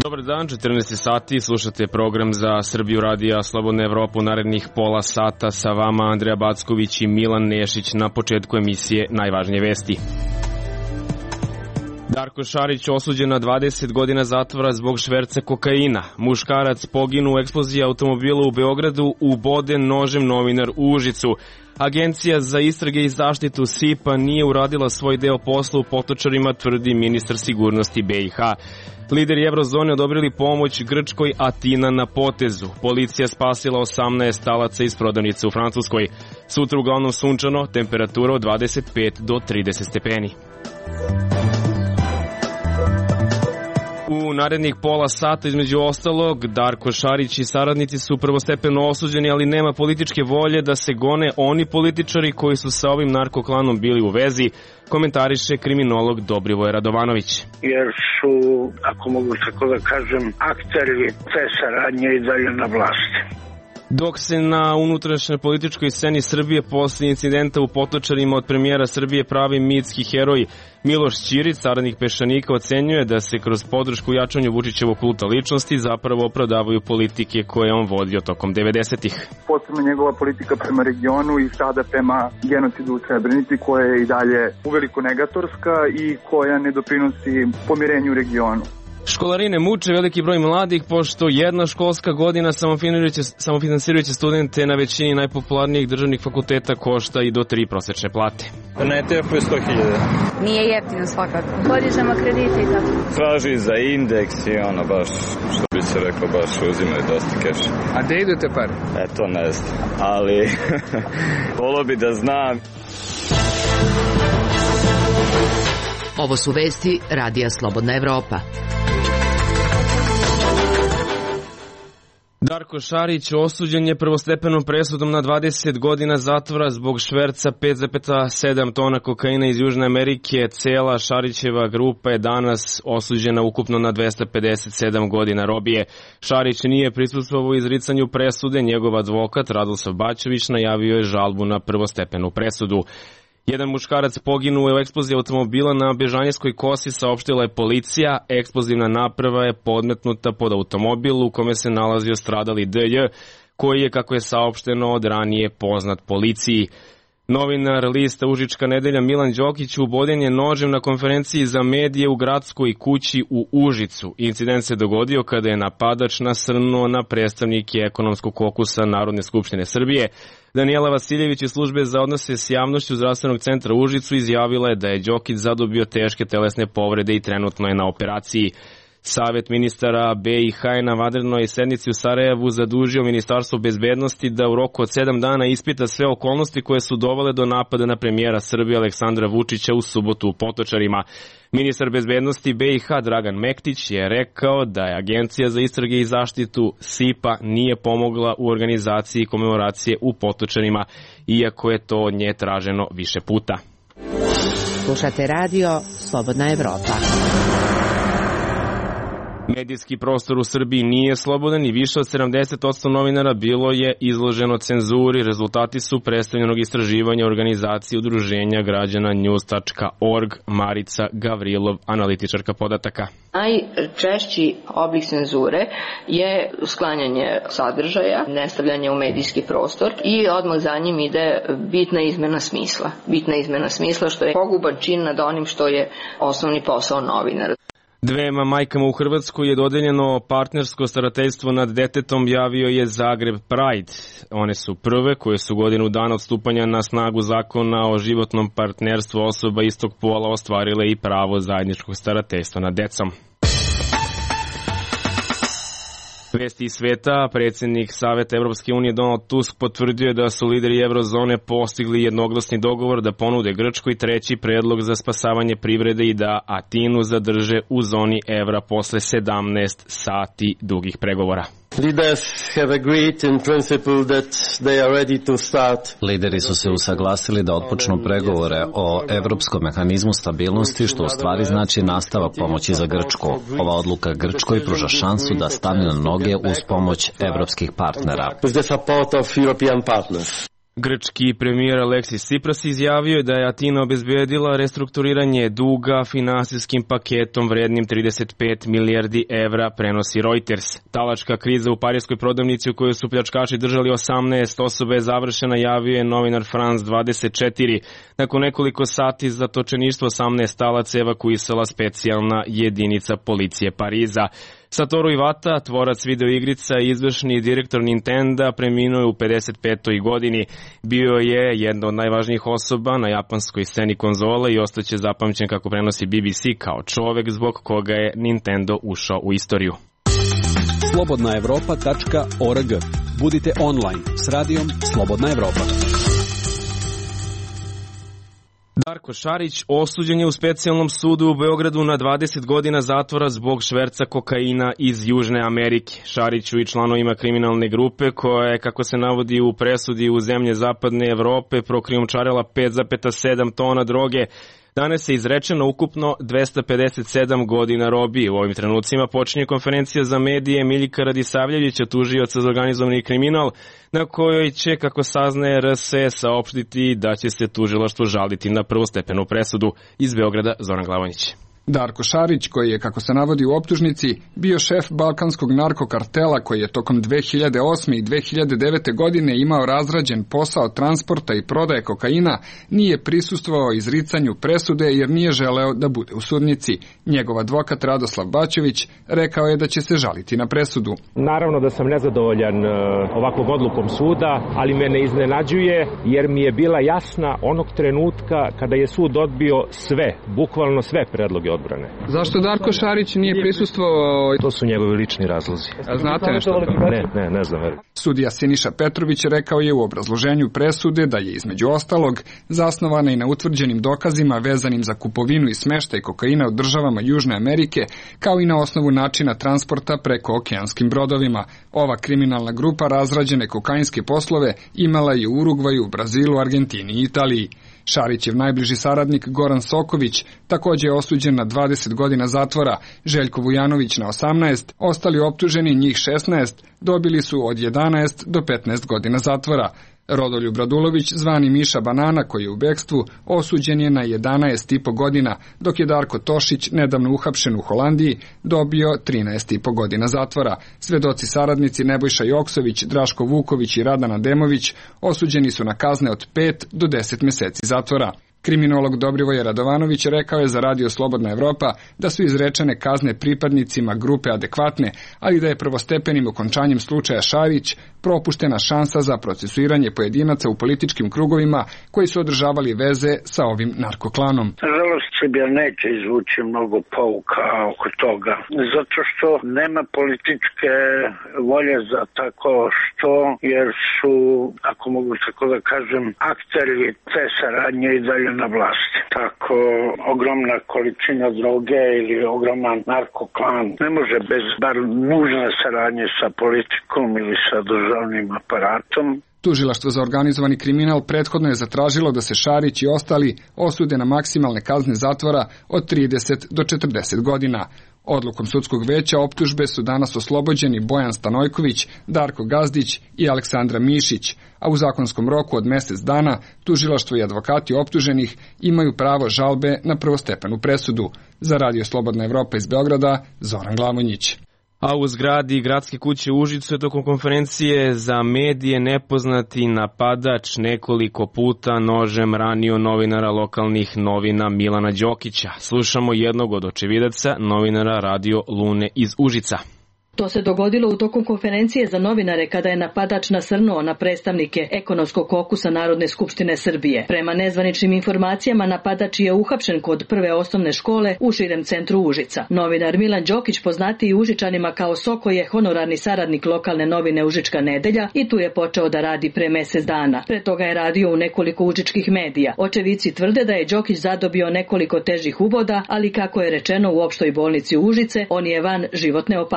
Dobar dan, 14 sati, slušate program za Srbiju radija Slobodna Evropa u narednih pola sata. Sa vama Andreja Backović i Milan Nešić. Na početku emisije najvažnije vesti. Darko Šarić osuđen na 20 godina zatvora zbog šverca kokaina. Muškarac poginu u eksploziji automobila u Beogradu, uboden nožem novinar u Užicu. Agencija za istrage i zaštitu SIP-a nije uradila svoj deo posla u Potočarima, tvrdi ministar sigurnosti BiH. Lideri Evrozone odobrili pomoć Grčkoj, Atina na potezu. Policija spasila 18 talaca iz prodavnice u Francuskoj. Sutra uglavnom sunčano, temperatura od 25 do 30 stepeni. U narednih pola sata, između ostalog, Darko Šarić i saradnici su prvostepeno osuđeni, ali nema političke volje da se gone oni političari koji su sa ovim narkoklanom bili u vezi, komentariše kriminolog Dobrivoje Radovanović. Jer su, ako mogu tako da kažem, akteri te saradnje i dalje na vlasti. Dok se na unutrašnjoj političkoj sceni Srbije posle incidenta u Potočarima od premijera Srbije pravi mitski heroj Miloš Ćirić, saradnik Peščanika, ocenjuje da se kroz podršku jačanju Vučićevog kulta ličnosti zapravo opravdavaju politike koje je on vodio tokom 90-ih. Posebno njegova politika prema regionu i sada prema genocidu u Srebrenici, koja je i dalje uveliko negatorska i koja ne doprinosi pomirenju u regionu. Školarine muče veliki broj mladih, pošto jedna školska godina samofinansirajuće studente na većini najpopularnijih državnih fakulteta košta i do 3 prosečne plate. Na ETF-u je 100.000. Nije jeftino svakako. Podižemo kredite i tako. Traži za indeks i ono baš, što bi se rekao, baš uzimaju dosta keša. A gde idu te pare? To ne znam, ali volio bi da znam. Ovo su vesti Radija Slobodna Evropa. Darko Šarić osuđen je prvostepenom presudom na 20 godina zatvora zbog šverca 5,7 tona kokaina iz Južne Amerike. Cela Šarićeva grupa je danas osuđena ukupno na 257 godina robije. Šarić nije prisustvovao u izricanju presude, njegov advokat Radoslav Bačević najavio je žalbu na prvostepenu presudu. Jedan muškarac poginuo je u eksploziji automobila na Bežanjevskoj kosi, saopštila je policija. Eksplozivna naprava je podmetnuta pod automobil u kome se nalazio stradali DJ, koji je, kako je saopšteno, od ranije poznat policiji. Novinar lista Užička nedelja Milan Đokić uboden je nožem na konferenciji za medije u gradskoj kući u Užicu. Incident se dogodio kada je napadač nasrnuo na predstavnike ekonomskog kokusa Narodne skupštine Srbije. Danijela Vasiljević iz službe za odnose s javnošću Zdravstvenog centra Užicu izjavila je da je Đokić zadobio teške telesne povrede i trenutno je na operaciji. Savet ministara BiH je na vanrednoj sednici u Sarajevu zadužio Ministarstvo bezbednosti da u roku od 7 dana ispita sve okolnosti koje su dovele do napada na premijera Srbije Aleksandra Vučića u subotu u Potočarima. Ministar bezbednosti BiH Dragan Mektić je rekao da je Agencija za istrage i zaštitu SIP-a nije pomogla u organizaciji komemoracije u Potočarima, iako je to od nje traženo više puta. Slušate radio Slobodna Evropa. Medijski prostor u Srbiji nije slobodan i više od 70% novinara bilo je izloženo cenzuri. Rezultati su predstavljenog istraživanja organizacije udruženja građana News.org. Marica Gavrilov, analitičarka podataka. Najčešći oblik cenzure je sklanjanje sadržaja, nestavljanje u medijski prostor i odmah za njim ide bitna izmena smisla. Bitna izmena smisla, što je poguban čin nad onim što je osnovni posao novinara. Dvema majkama u Hrvatskoj je dodeljeno partnersko starateljstvo nad detetom, javio je Zagreb Pride. One su prve koje su godinu dana od stupanja na snagu zakona o životnom partnerstvu osoba istog pola ostvarile i pravo zajedničkog starateljstva nad decom. Vesti iz sveta, predsjednik Saveta Evropske unije Donald Tusk potvrdio da su lideri Evrozone postigli jednoglasni dogovor da ponude Grčkoj treći predlog za spasavanje privrede i da Atinu zadrže u zoni evra posle 17 sati dugih pregovora. Lideri su se usaglasili da otpočnu pregovore o evropskom mehanizmu stabilnosti, što u stvari znači nastavak pomoći za Grčku. Ova odluka Grčkoj pruža šansu da stane na noge uz pomoć evropskih partnera. Grčki premijer Aleksis Tsipras izjavio je da je Atina obezbedila restrukturiranje duga finansijskim paketom vrednim 35 milijardi evra, prenosi Reuters. Talačka kriza u parijskoj prodavnici u kojoj su pljačkaši držali 18 osoba je završena, javio je novinar France 24. Nakon nekoliko sati zatočeništvo 18 talaca evakuisala specijalna jedinica policije Pariza. Satoru Iwata, tvorac videoigrica i izvršni direktor Nintenda, preminuo je u 55. godini. Bio je jedna od najvažnijih osoba na japanskoj sceni konzola i ostaće zapamćen, kako prenosi BBC, kao čovek zbog koga je Nintendo ušao u istoriju. Slobodnaevropa.org. Budite online s radijom Slobodna Evropa. Darko Šarić osuđen je u specijalnom sudu u Beogradu na 20 godina zatvora zbog šverca kokaina iz Južne Amerike. Šariću i članovima kriminalne grupe, koja je, kako se navodi u presudi, u zemlje zapadne Evrope prokrijumčarila 5,7 tona droge, danas je izrečeno ukupno 257 godina robije. U ovim trenucima počinje konferencija za medije Miljka Radisavljevića, tužioca za organizovani kriminal, na kojoj će, kako saznaje RS, saopštiti da će se tužilaštvo žaliti na prvostepenu presudu. Iz Beograda, Zoran Glavonjić. Darko Šarić, koji je, kako se navodi u optužnici, bio šef balkanskog narkokartela koji je tokom 2008. i 2009. godine imao razrađen posao transporta i prodaje kokaina, nije prisustvovao izricanju presude jer nije želeo da bude u sudnici. Njegov advokat Radoslav Bačević rekao je da će se žaliti na presudu. Naravno da sam nezadovoljan ovakvom odlukom suda, ali me ne iznenađuje jer mi je bila jasna onog trenutka kada je sud odbio sve, bukvalno sve predloge odbrane. Zašto Darko Šarić nije prisustvovao? To su njegovi lični razlozi. A znate nešto? Ne znam. Sudija Siniša Petrović rekao je u obrazloženju presude da je između ostalog zasnovana i na utvrđenim dokazima vezanim za kupovinu i smeštaj kokaina u državama Južne Amerike, kao i na osnovu načina transporta preko okeanskim brodovima. Ova kriminalna grupa razrađene kokainske poslove imala je u Urugvaju, Brazilu, Argentini i Italiji. Šarićev najbliži saradnik Goran Soković također je osuđen na 20 godina zatvora, Željko Vujanović na 18, ostali optuženi, njih 16, dobili su od 11 do 15 godina zatvora. Rodoljub Radulović, zvani Miša Banana, koji je u bekstvu, osuđen je na 11,5 godina, dok je Darko Tošić, nedavno uhapšen u Holandiji, dobio 13,5 godina zatvora. Svedoci saradnici Nebojša Joksović, Draško Vuković i Radan Ademović osuđeni su na kazne od 5 do 10 meseci zatvora. Kriminolog Dobrivoje Radovanović rekao je za Radio Slobodna Evropa da su izrečene kazne pripadnicima grupe adekvatne, ali da je prvostepenim okončanjem slučaja Šarić propuštena šansa za procesuiranje pojedinaca u političkim krugovima koji su održavali veze sa ovim narkoklanom. Nažalost, Srbija neće izvući mnogo pouka oko toga, zato što nema političke volje za tako što, jer su, ako mogu tako da kažem, akteri te saradnje i dalje na vlasti. Tako ogromna količina droge ili ogroman narkoklan ne može bez bar nužne saradnje sa politikom ili sa državnim aparatom. Tužilaštvo za organizovani kriminal prethodno je zatražilo da se Šarić i ostali osude na maksimalne kazne zatvora od 30 do 40 godina. Odlukom sudskog veća optužbe su danas oslobođeni Bojan Stanojković, Darko Gazdić i Aleksandra Mišić, a u zakonskom roku od mjesec dana tužilaštvo i advokati optuženih imaju pravo žalbe na prvostepenu presudu. Za Radio Slobodna Evropa iz Beograda, Zoran Glavonjić. A u zgradi Gradske kuće u Užicu je tokom konferencije za medije nepoznati napadač nekoliko puta nožem ranio novinara lokalnih novina Milana Đokića. Slušamo jednog od očevidaca, novinara Radio Lune iz Užica. To se dogodilo u toku konferencije za novinare kada je napadač nasrnuo na predstavnike ekonomskog kokusa Narodne skupštine Srbije. Prema nezvaničnim informacijama, napadač je uhapšen kod prve osnovne škole u širem centru Užica. Novinar Milan Đokić, poznatiji Užičanima kao Soko, je honorarni saradnik lokalne novine Užička nedelja i tu je počeo da radi pre mjesec dana. Pre toga je radio u nekoliko užičkih medija. Očevici tvrde da je Đokić zadobio nekoliko težih uboda, ali kako je rečeno u opštoj bolnici Užice, on je van životne opasnosti.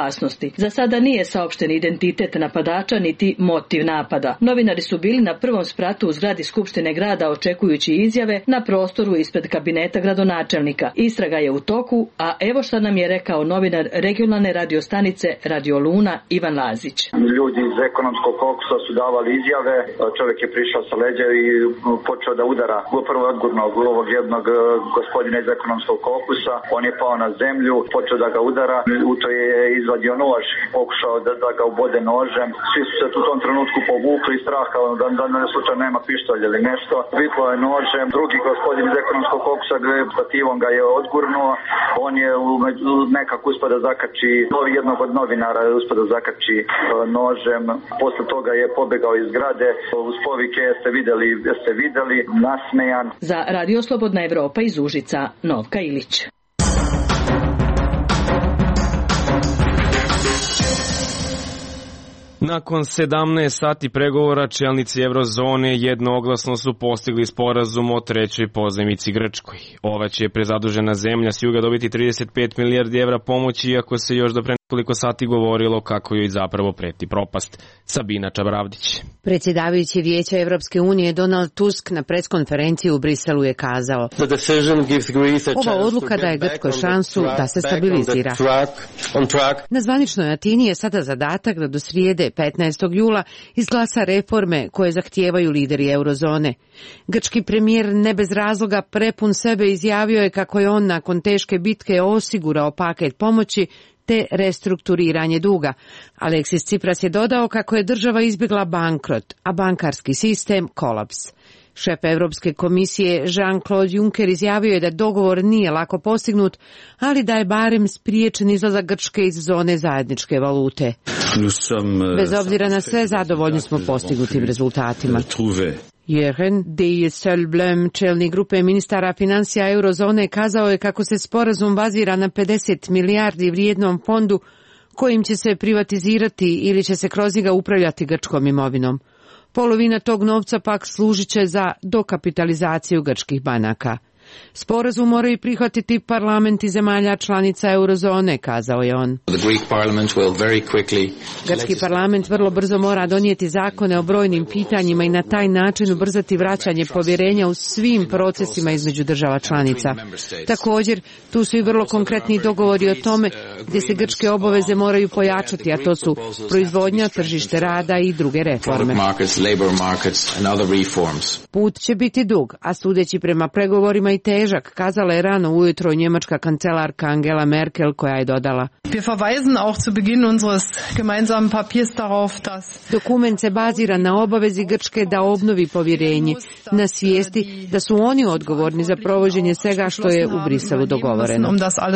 vlasti. Za sada nije saopšten identitet napadača niti motiv napada. Novinari su bili na prvom spratu u zgradi Skupštine grada očekujući izjave na prostoru ispred kabineta gradonačelnika. Istraga je u toku, a evo šta nam je rekao novinar regionalne radiostanice Radio Luna Ivan Lazić. Ljudi iz ekonomskog kokusa su davali izjave, čovjek je prišao sa leđa i počeo da udara prvo odgurnog ovog jednog gospodina iz ekonomskog kokusa. On je pao na zemlju, počeo da ga udara, u to je izvadio nož, pokušao da ga ubode nožem. Svi su se u tom trenutku povukli iz straha da ne slučajno nema pištolj ili nešto. Vitlo je nožem, drugi gospodin iz ekonomskog kokusa stativom ga je odgurnuo. On je nekako uspio da zakači jednog od novinara, uspio da zakači nožem. Posle toga je pobegao iz zgrade uz povike jeste videli, nasmejan. Za Radio Slobodna Evropa iz Užica, Novka Ilić. Nakon 17 sati pregovora čelnici Eurozone jednoglasno su postigli sporazum o trećoj pozajmici Grčkoj. Ova će prezadužena zemlja s juga dobiti 35 milijardi evra pomoći, iako se još do pre nekoliko sati govorilo kako joj zapravo preti propast. Sabina Čabravdić. Predsjedavajući Vijeća Evropske unije Donald Tusk na preskonferenciji u Briselu je kazao: ova odluka daje Grčkoj šansu da se stabilizira. Na zvaničnoj Atini je sada zadatak da do srijede 15. jula izglasa reforme koje zahtijevaju lideri eurozone. Grčki premijer ne bez razloga prepun sebe izjavio je kako je on nakon teške bitke osigurao paket pomoći te restrukturiranje duga. Aleksis Tsipras je dodao kako je država izbjegla bankrot, a bankarski sistem kolaps. Šef Europske komisije Jean-Claude Juncker izjavio je da dogovor nije lako postignut, ali da je barem spriječen izlazak Grčke iz zone zajedničke valute. Bez obzira na sve, zadovoljni smo postignutim rezultatima. Jürgen Dijsselbloem, čelnik grupe ministara financija eurozone, kazao je kako se sporazum bazira na 50 milijardi vrijednom fondu kojim će se privatizirati ili će se kroz njega upravljati grčkom imovinom. Polovina tog novca pak služit će za dokapitalizaciju grčkih banaka. Sporazum moraju prihvatiti parlamenti zemalja članica eurozone, kazao je on. Grčki parlament vrlo brzo mora donijeti zakone o brojnim pitanjima i na taj način ubrzati vraćanje povjerenja u svim procesima između država članica. Također, tu su i vrlo konkretni dogovori o tome gdje se grčke obaveze moraju pojačati, a to su proizvodnja, tržište rada i druge reforme. Put će biti dug, a sudeći prema pregovorima i težak, kazala je rano ujutro njemačka kancelarka Angela Merkel, koja je dodala: dokument se bazira na obavezi Grčke da obnovi povjerenje, na svijesti da su oni odgovorni za provođenje svega što je u Briselu dogovoreno.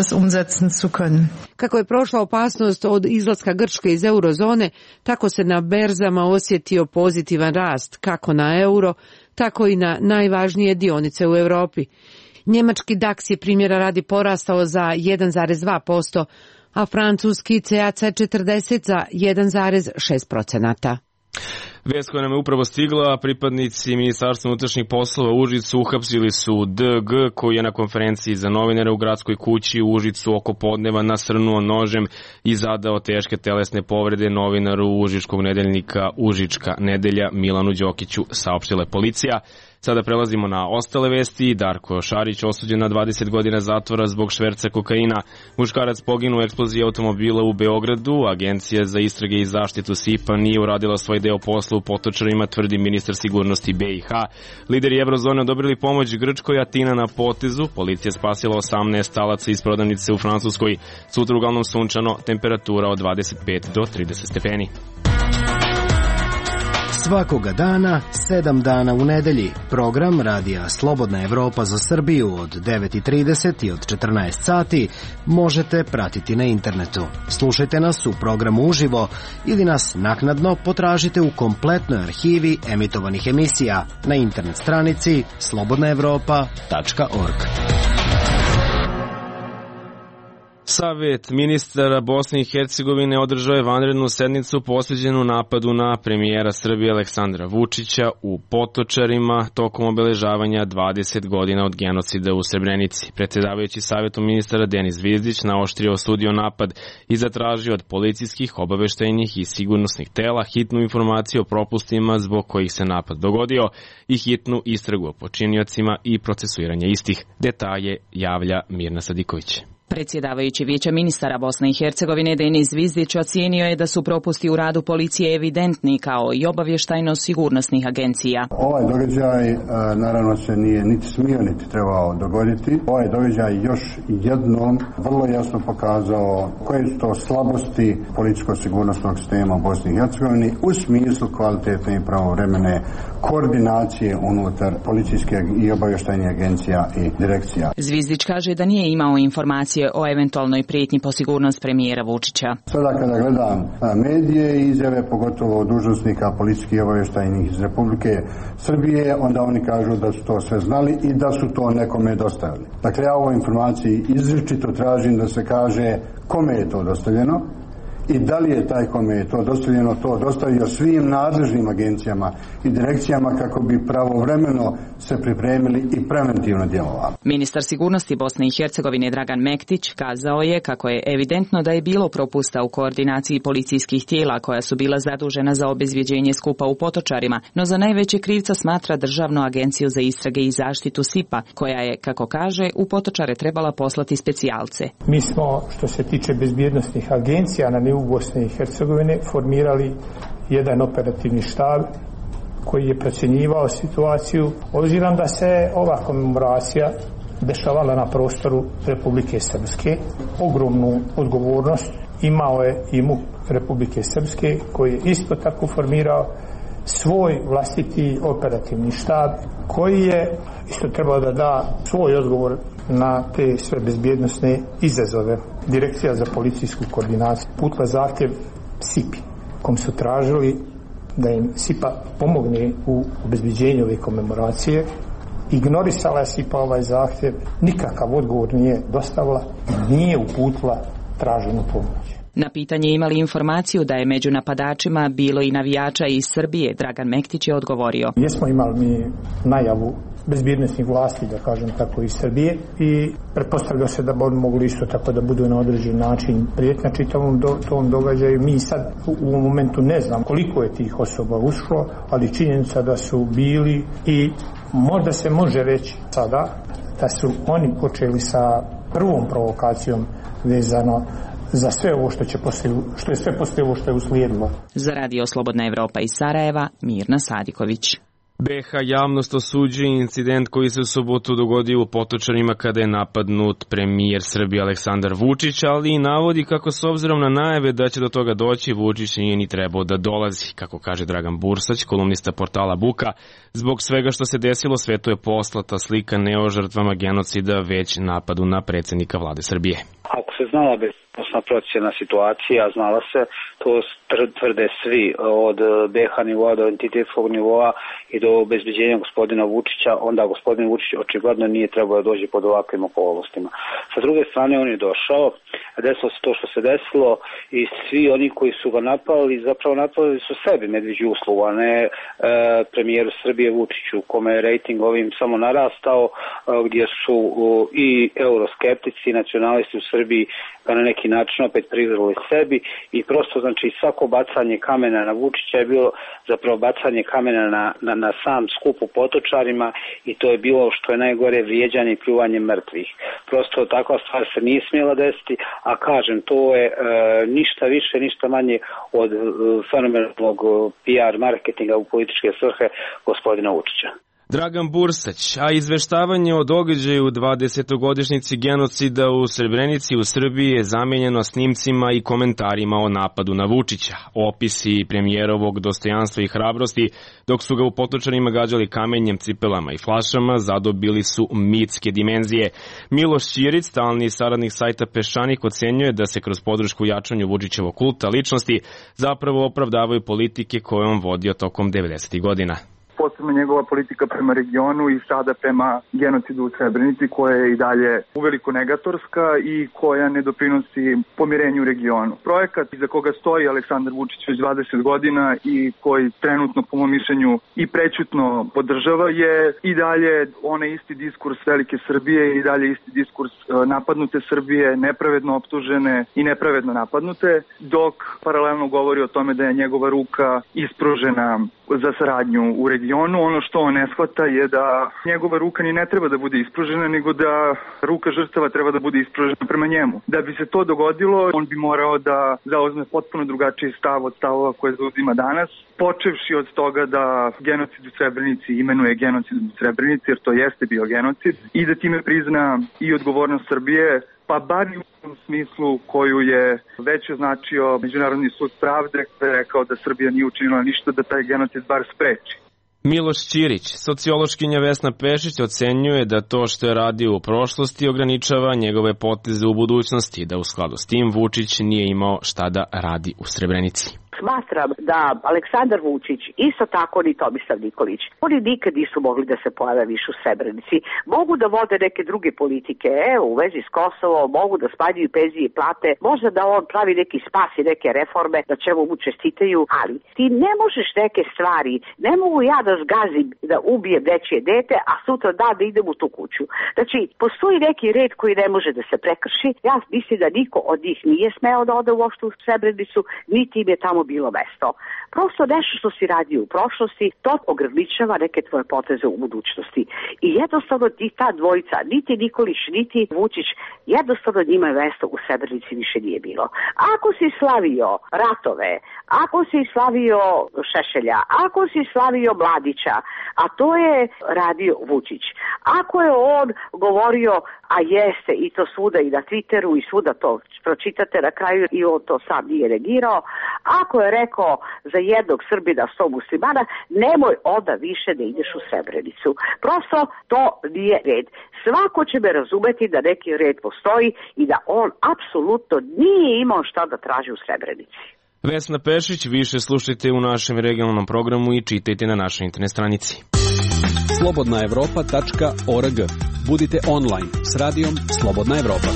Kako je prošla opasnost od izlaska Grčke iz eurozone, tako se na berzama osjetio pozitivan rast, kako na euro, tako i na najvažnije dionice u Europi. Njemački DAX je primjera radi porastao za 1,2%, a francuski CAC 40 za 1,6%. Vijest koja nam je upravo stigla, pripadnici Ministarstva unutrašnjih poslova u Užicu uhapsili su DG, koji je na konferenciji za novinare u gradskoj kući u Užicu oko podneva nasrnuo nožem i zadao teške telesne povrede novinaru užičkog nedeljnika Užička nedelja Milanu Đokiću, saopštila je policija. Sada prelazimo na ostale vesti. Darko Šarić osuđen na 20 godina zatvora zbog šverca kokaina. Muškarac poginuo u eksploziji automobila u Beogradu. Agencija za istrage i zaštitu SIP-a nije uradila svoj deo posla u Potočarima, tvrdi ministar sigurnosti BiH. Lideri Eurozone odobrili pomoć Grčkoj, Atina na potezu. Policija spasila 18 talaca iz prodavnice u Francuskoj. Sutra uglavnom sunčano, temperatura od 25 do 30 stepeni. Svakoga dana, 7 dana u nedelji. Program Radija Slobodna Evropa za Srbiju od 9:30 i od 14 sati možete pratiti na internetu. Slušajte nas u programu uživo ili nas naknadno potražite u kompletnoj arhivi emitovanih emisija na internet stranici slobodnaevropa.org. Savet ministara Bosne i Hercegovine održao je vanrednu sednicu posvećenu napadu na premijera Srbije Aleksandra Vučića u Potočarima tokom obeležavanja 20 godina od genocida u Srebrenici. Predsjedavajući Savetom ministara Denis Zvizdić naoštrio osudio napad i zatražio od policijskih, obaveštajnih i sigurnosnih tela hitnu informaciju o propustima zbog kojih se napad dogodio i hitnu istragu o počiniocima i procesuiranje istih. Detalje javlja Mirna Sadiković. Predsjedavajući Vijeća ministara Bosne i Hercegovine Denis Zvizdić ocijenio je da su propusti u radu policije evidentni kao i obavještajno-sigurnosnih agencija. Ovaj događaj naravno se nije niti smio niti trebao dogoditi. Ovaj događaj još jednom vrlo jasno pokazao koje su to slabosti političko-sigurnosnog sistema u Bosni i Hercegovini u smislu kvalitetne i pravovremene koordinacije unutar policijske i obavještajnih agencija i direkcija. Zvizdić kaže da nije imao informacije o eventualnoj prijetnji po sigurnost premijera Vučića. Sada kada gledam medije i izjave, pogotovo dužnosnika policijskih i obavještajnih iz Republike Srbije, onda oni kažu da su to sve znali i da su to nekome dostavili. Dakle, ja u ovoj informaciji izričito tražim da se kaže kome je to dostavljeno i da li je taj kome je to dostavio svim nadležnim agencijama i direkcijama kako bi pravovremeno se pripremili i preventivno djelovali. Ministar sigurnosti Bosne i Hercegovine Dragan Mektić kazao je kako je evidentno da je bilo propusta u koordinaciji policijskih tijela koja su bila zadužena za obezvjeđenje skupa u Potočarima, no za najveće krivca smatra Državnu agenciju za istrage i zaštitu SIPA, koja je, kako kaže, u Potočare trebala poslati specijalce. Mi smo, što se tiče bezbjednosnih agencija na nivou Bosne i Hercegovine, formirali jedan operativni štab koji je procjenjivao situaciju. Obzirom da se ova komemoracija dešavala na prostoru Republike Srpske, ogromnu odgovornost imao je i MUP Republike Srpske, koji je isto tako formirao svoj vlastiti operativni štab koji je isto trebao da da svoj odgovor na te sve bezbjednosne izazove. Direkcija za policijsku koordinaciju putila zahtjev SIPI, kom su tražili da im SIPA pomogne u obezbeđenju ove komemoracije. Ignorisala je SIPA ovaj zahtjev, nikakav odgovor nije dostavila i nije uputila traženu pomoć. Na pitanje imali informaciju da je među napadačima bilo i navijača iz Srbije, Dragan Mektić je odgovorio. Jesmo imali mi najavu bezbjednosnih vlasti, da kažem tako, iz Srbije i pretpostavlja se da bi mogli isto tako da budu na određen način prijetnja čitavom tom događaju. Mi sad u ovom momentu ne znam koliko je tih osoba ušlo, ali činjenica da su bili i možda se može reći sada da su oni počeli sa prvom provokacijom vezano za sve ovo što je sve poslije ovo što je uslijedilo. Za Radio Slobodna Evropa iz Sarajeva, Mirna Sadiković. BiH javnost osuđuje incident koji se u subotu dogodio u Potočarima kada je napadnut premijer Srbije Aleksandar Vučić, ali i navodi kako s obzirom na najave da će do toga doći, Vučić nije ni trebao da dolazi. Kako kaže Dragan Bursać, kolumnista portala Buka, zbog svega što se desilo svetu je poslata slika ne o žrtvama genocida, već napadu na predsjednika vlade Srbije. Ako se znala bezbednosna procjena situacija, znala se, to tvrde svi od BiH nivoa do entitetskog nivoa i do obezbeđenja gospodina Vučića, onda gospodin Vučić očigledno nije trebao da dođe pod ovakvim okolnostima. Sa druge strane on je došao, desilo se to što se desilo i svi oni koji su ga napali, zapravo napali su sebi medveđu uslugu, a ne premijeru Srbije Vučiću, kome je rejting ovim samo narastao, gdje su i euroskeptici i nacionalisti u Srbiji ga na neki način opet prigrali sebi i prosto znači svako bacanje kamena na Vučića je bilo zapravo bacanje kamena na sam skup u Potočarima i to je bilo što je najgore vrijeđanje i pljuvanje mrtvih. Prosto takva stvar se nije smjela desiti, a kažem to je ništa više, ništa manje od fenomenalnog PR marketinga u političke svrhe gospodina Vučića. Dragan Bursać, a izveštavanje o događaju 20-godišnjici genocida u Srebrenici u Srbiji je zamijenjeno snimcima i komentarima o napadu na Vučića. Opisi premijerovog dostojanstva i hrabrosti, dok su ga u Potočarima gađali kamenjem, cipelama i flašama, zadobili su mitske dimenzije. Miloš Ćirić, stalni saradnik sajta Peščanik, ocenjuje da se kroz podršku jačanju Vučićevog kulta ličnosti zapravo opravdavaju politike koje on vodio tokom 90. godina. posebno njegova politika prema regionu i sada prema genocidu u Srebrenici, koja je i dalje uveliko negatorska i koja ne doprinosi pomirenju u regionu. Projekat iza koga stoji Aleksandar Vučić već 20 godina i koji trenutno, po mom mišljenju, i prećutno podržava je i dalje onaj isti diskurs velike Srbije i dalje isti diskurs napadnute Srbije, nepravedno optužene i nepravedno napadnute, dok paralelno govori o tome da je njegova ruka ispružena za saradnju u regionu. Ono što on ne shvata je da njegova ruka ni ne treba da bude ispružena, nego da ruka žrtava treba da bude ispružena prema njemu. Da bi se to dogodilo, on bi morao da zauzme potpuno drugačiji stav od stavova koje zauzima danas, počevši od toga da genocid u Srebrenici imenuje genocid u Srebrenici, jer to jeste bio genocid, i da time prizna i odgovornost Srbije, pa bar i u tom smislu koju je već označio Međunarodni sud pravde, koji je rekao da Srbija nije učinila ništa da taj genocid bar spreči. Miloš Ćirić, sociološkinja Vesna Pešić, ocenjuje da to što je radio u prošlosti ograničava njegove poteze u budućnosti, da u skladu s tim Vučić nije imao šta da radi u Srebrenici. Smatram da Aleksandar Vučić, isto tako ni Tomislav Nikolić, oni nikad nisu mogli da se pojave više u Srebrenici. Mogu da vode neke druge politike, u vezi s Kosovom, mogu da smanjuju penzije i plate, možda da on pravi neki spas i neke reforme, da čemu mu čestitaju, ali ti ne možeš neke stvari, ne mogu ja da zgazim da ubijem nečije dete, a sutra dan da idem u tu kuću. Znači, postoji neki red koji ne može da se prekrši. Ja mislim da niko od njih nije smeo da ode uopšte u Srebrenicu, niti im je tamo bilo mesto. Prosto nešto što si radio u prošlosti, to ograničava neke tvoje poteze u budućnosti. I jednostavno ti ta dvojica, niti Nikolić, niti Vučić, jednostavno njima mesto u Srebrenici više nije bilo. Ako si slavio ratove, ako si slavio Šešelja, ako si slavio Mladića, a to je radio Vučić. Ako je on govorio, a jeste i to svuda i na Twitteru i svuda to pročitate na kraju i on to sam nije negirao, ako je rekao za jednog Srbina 100 muslimana, nemoj onda više da ideš u Srebrenicu. Prosto to nije red. Svako će me razumeti da neki red postoji i da on apsolutno nije imao šta da traži u Srebrenici. Vesna Pešić, više slušajte u našem regionalnom programu i čitajte na našoj internet stranici. slobodnaevropa.org. Budite online s radijom Slobodna Evropa.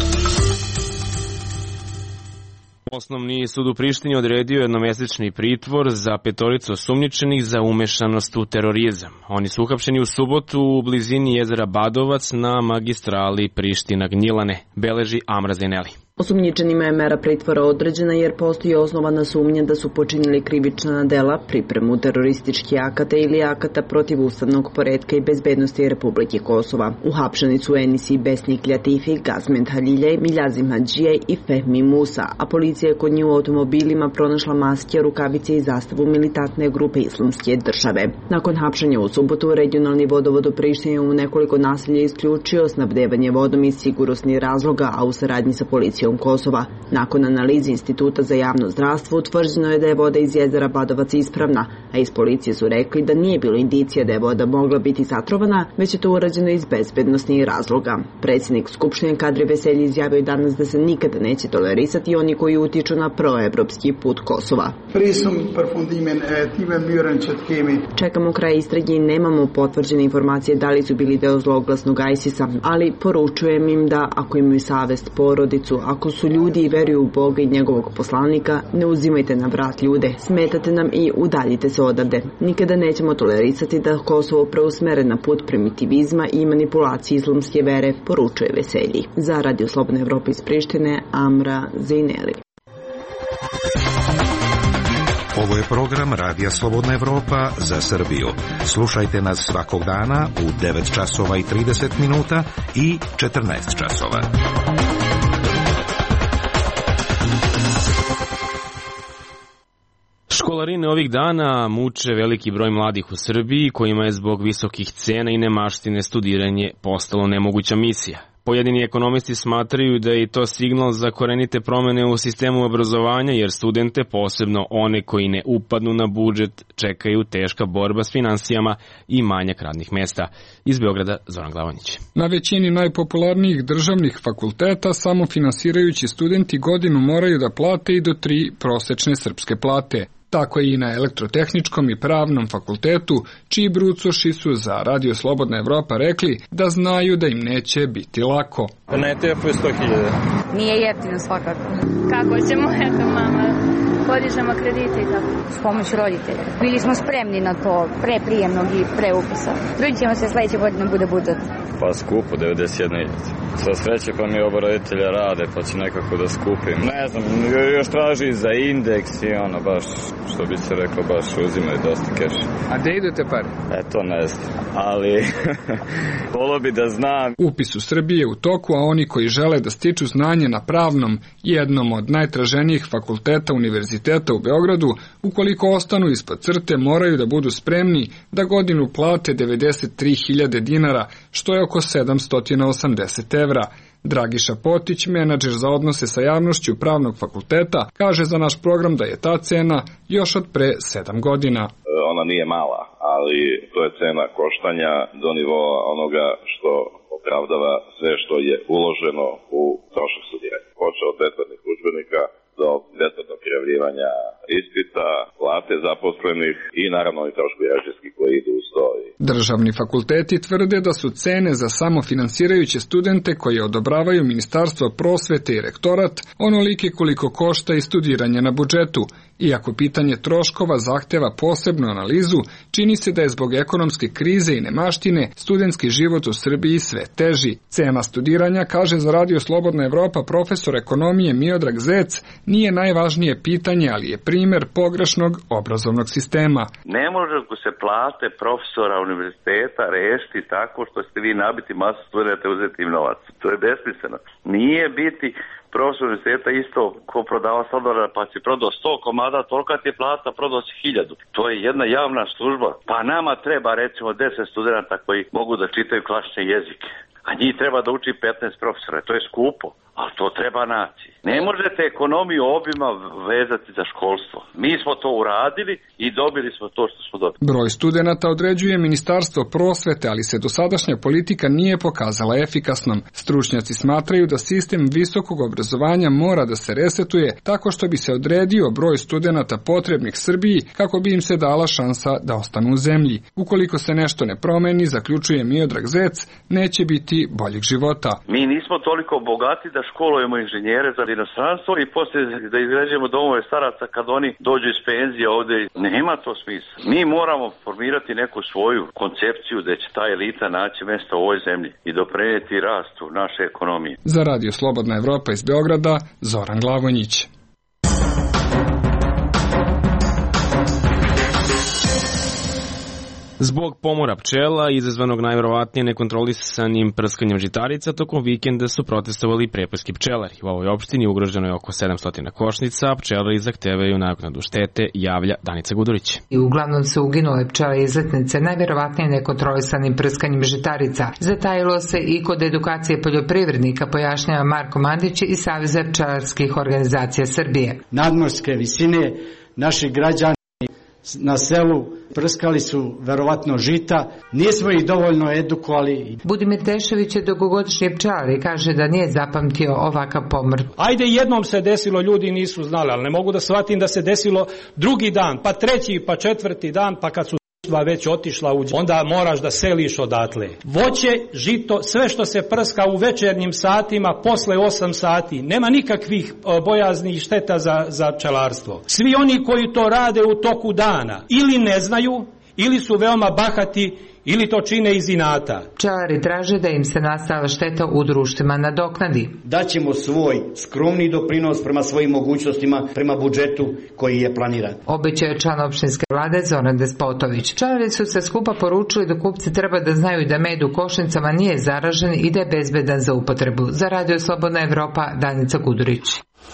Osnovni sud u Prištini odredio jednomesečni pritvor za 5 osumnjičenih za umešanost u terorizam. Oni su uhapšeni u subotu u blizini jezera Badovac na magistrali Priština-Gnjilane, beleži Amra Zeneli. Osumnjičenima je mera pritvora određena jer postoji osnovana sumnja da su počinili krivična dela, pripremu terorističkih akata ili akata protiv ustavnog poretka i bezbednosti Republike Kosova. Uhapšeni su Enisi Besnik Ljatifi, Gazment Haljilje, Miljazim Hadžije i Fehmi Musa, a policija je kod njih u automobilima pronašla maske, rukavice i zastavu militantne grupe Islamske države. Nakon hapšenja u subotu, regionalni vodovod u Prištini u nekoliko naselja isključio snabdevanje vodom iz sigurnosnih razloga, a u saradnji sa policijom Kosova. Nakon analize Instituta za javno zdravstvo utvrđeno je da je voda iz jezera Badovac ispravna, a iz policije su rekli da nije bilo indicija da je voda mogla biti zatrovana, već je to urađeno iz bezbednosnih razloga. Predsjednik Skupštine Kadri Veselji izjavio danas da se nikada neće tolerisati oni koji utiču na proevropski put Kosova. Čekamo kraj istrage i nemamo potvrđene informacije da li su bili deo zloglasnog ISIS-a, ali poručujem im da ako imaju savest, porodicu, ako su ljudi i veruju u Boga i njegovog poslanika, ne uzimajte na vrat ljude, smetate nam i udaljite se odavde. Nikada nećemo tolerisati da Kosovo preusmere na put primitivizma i manipulacije islamske vere, poručuje Veselji. Za Radio Slobodna Evropa iz Prištine, Amra Zeneli. Ovo je program Radija Slobodna Evropa za Srbiju. Slušajte nas svakog dana u 9 časova i 30 minuta i 14 časova. Školarine ovih dana muče veliki broj mladih u Srbiji kojima je zbog visokih cena i nemaštine studiranje postalo nemoguća misija. Pojedini ekonomisti smatraju da je to signal za korenite promene u sistemu obrazovanja, jer studente, posebno one koji ne upadnu na budžet, čekaju teška borba s finansijama i manjak radnih mesta. Iz Beograda, Zoran Glavanić. Na većini najpopularnijih državnih fakulteta samofinansirajući studenti godinu moraju da plate i do 3 prosečne srpske plate. Tako je i na Elektrotehničkom i Pravnom fakultetu, čiji brucoši su za Radio Slobodna Evropa rekli da znaju da im neće biti lako. Ne tepu je 100.000. Nije jeftino svakako. Kako ćemo, eto mama, podižemo kredite i tako. S pomoć roditelja. Bili smo spremni na to pre prijemnog i pre upisa. Trudit ćemo se sledeće godine bude budžet. Pa skupo, 91.000. Sva sreće pa mi oba roditelja rade, pa će nekako da skupim. Ne znam, još traži za indeks i ono baš, što bi se rekao, baš uzimaju dosta keša. A gde idete pare? To ne znam, ali volio bi da znam. Upis u Srbiji je u toku, a oni koji žele da stiču znanje na Pravnom, jednom od najtraženijih fakulteta univerziteta u Beogradu, ukoliko ostanu ispod crte, moraju da budu spremni da godinu plate 93.000 dinara, što je oko 780 evra. Dragiša Potić, menadžer za odnose sa javnošću Pravnog fakulteta, kaže za naš program da je ta cena još od pre 7 godina. Ona nije mala, ali to je cena koštanja do nivoa onoga što opravdava sve što je uloženo u trošak studiranja. Počeo od besplatnih udžbenika do besplatnog prijavljivanja ispita, plate zaposlenih i naravno i troškovi režijski koji idu uz to. Državni fakulteti tvrde da su cene za samofinansirajuće studente koje odobravaju Ministarstvo prosvete i rektorat onolike koliko košta i studiranje na budžetu. Iako pitanje troškova zahteva posebnu analizu, čini se da je zbog ekonomske krize i nemaštine studentski život u Srbiji sve teži. Cena studiranja, kaže za Radio Slobodna Evropa profesor ekonomije Miodrag Zec, nije najvažnije pitanje, ali je primer pogrešnog obrazovnog sistema. Ne može se plate profesora univerziteta rešiti tako što ste vi nabiti masu studenta i uzeti im novac. To je besmisleno. Nije biti profesor univerziteta isto ko prodava sladoleda, pa si prodao 100 komada, tolika ti je plata, prodao si 1000. To je jedna javna služba. Pa nama treba recimo 10 studenta koji mogu da čitaju klasične jezike. A njih treba da uči 15 profesora. To je skupo, ali to treba naći. Ne možete ekonomiju obima vezati za školstvo. Mi smo to uradili i dobili smo to što smo dobili. Broj studenata određuje Ministarstvo prosvete, ali se dosadašnja politika nije pokazala efikasnom. Stručnjaci smatraju da sistem visokog obrazovanja mora da se resetuje tako što bi se odredio broj studenata potrebnih Srbiji kako bi im se dala šansa da ostanu u zemlji. Ukoliko se nešto ne promeni, zaključuje Miodrag Zec, neće biti boljeg života. Mi nismo toliko bogati da školujemo inženjere za inostranstvo i poslije da izgrađujemo domove staraca kad oni dođu iz penzije ovde. Nema to smisla. Mi moramo formirati neku svoju koncepciju da će ta elita naći mesto u ovoj zemlji i doprinijeti rastu naše ekonomije. Za Radio Slobodna Evropa iz Beograda, Zoran Glavonjić. Zbog pomora pčela, izazvanog najverovatnije nekontrolisanim prskanjem žitarica, tokom vikenda su protestovali prepolski pčelari. U ovoj opštini ugroženo je oko 700 košnica, a pčelari zahtevaju naknadu štete, javlja Danica Gudurić. I uglavnom su uginule pčele izletnice, najverovatnije nekontrolisanim prskanjem žitarica. Zatajilo se i kod edukacije poljoprivrednika, pojašnjava Marko Mandić iz Saveza pčelarskih organizacija Srbije. Nadmorske visine naši građani na selu prskali su verovatno žita, nismo ih dovoljno edukovali. Budimir Tešević je dugogodišnji pčelar i kaže da nije zapamtio ovakav pomor. Ajde, jednom se desilo, ljudi nisu znali, ali ne mogu da shvatim da se desilo drugi dan, pa treći, pa četvrti dan, pa kad su već otišla, onda moraš da seliš odatle. Voće, žito, sve što se prska u večernjim satima, posle 8 sati, nema nikakvih bojaznih šteta za pčelarstvo. Svi oni koji to rade u toku dana, ili ne znaju, ili su veoma bahati, ili to čine iz inata. Pčelari traže da im se nastala šteta u društvima nadoknadi. Daćemo svoj skromni doprinos prema svojim mogućnostima, prema budžetu koji je planiran. Obećao je član opštinske vlade Zoran Despotović. Pčelari su se skupa poručili da kupci treba da znaju da med u košnicama nije zaražen i da je bezbedan za upotrebu. Za Radio Slobodna Evropa, Danica Gudurić.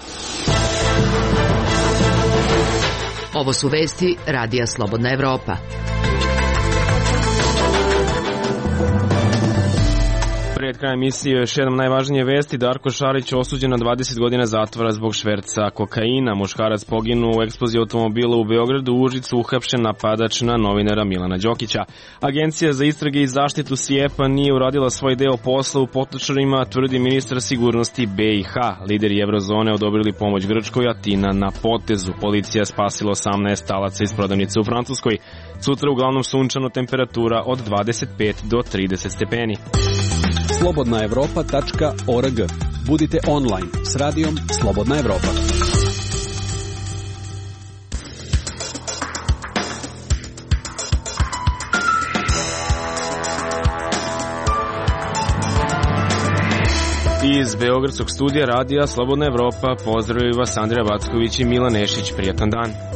Ovo su vesti Radija Slobodna Evropa. Pred krajem emisije još jednom najvažnije vesti. Darko Šarić osuđen na 20 godina zatvora zbog šverca kokaina. Muškarac poginuo u eksploziji automobila u Beogradu, u Užicu uhapšen napadač na novinara Milana Đokića. Agencija za istrage i zaštitu SIEPA nije uradila svoj deo posla u potočarima, tvrdi ministar sigurnosti BiH. Lideri Evrozone odobrili pomoć Grčkoj, Atina na potezu. Policija spasila 18 talaca iz prodavnice u Francuskoj. Sutra uglavnom sunčano, temperatura od 25 do 30 stepeni. slobodnaevropa.org. Budite online s radijom Slobodna Evropa. Iz Beogradskog studija radija Slobodna Evropa pozdravljaju vas Andrija Vacković i Milan Nešić. Prijatan dan.